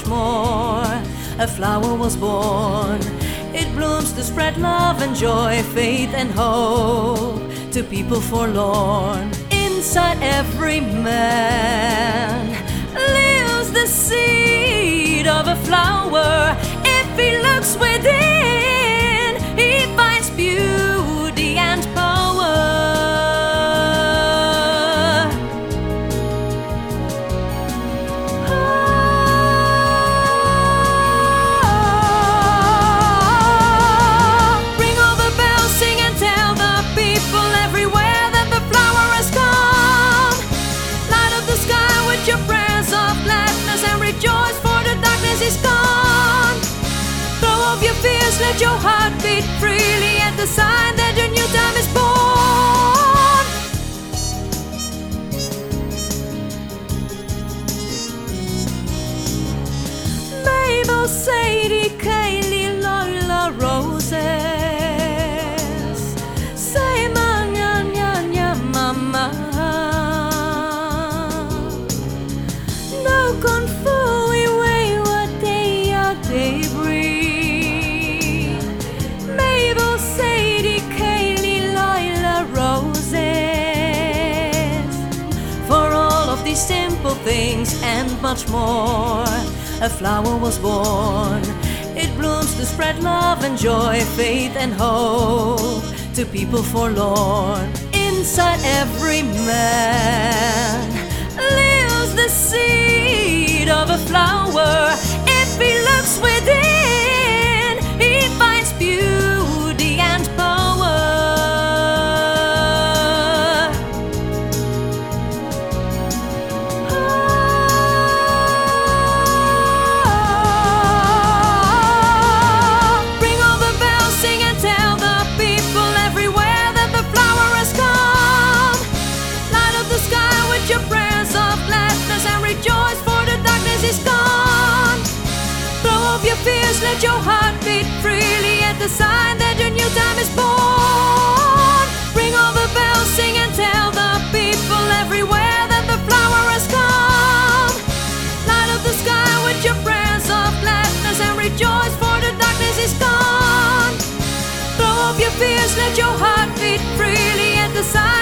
more, a flower was born. It blooms to spread love and joy, faith and hope to people forlorn. Inside every man lives the seed of a flower. If he looks within, he finds beauty and power. Ring all the bells, sing and tell the people everywhere that the flower has come. Light up the sky with your prayers of gladness and rejoice, for the darkness is gone. Throw off your fears, let your heart beat freely at the sign that your new time is born. Mabel, Sadie, Kaylee, Lola, Roses, say ma nya nya nya mama. No con fully weigh what day or day breathe. Mabel, Sadie, Kaylee, Lola, Roses. For all of these simple things and much more, a flower was born. It blooms to spread love and joy, faith and hope to people forlorn. Inside every man lives the seed of a flower. If he looks within, he finds beauty and power. Ring all the bells, sing and tell the people everywhere that the flower has come. Light up the sky with your prayers of gladness and rejoice, for the darkness is gone. Throw off your fears, let your heart beat freely at the sign that your new time is born. Ring all the bells, sing and tell the people everywhere that the flower has come. Light up the sky with your prayers of gladness and rejoice, for the darkness is gone. Throw off your fears, let your heart beat freely at the sign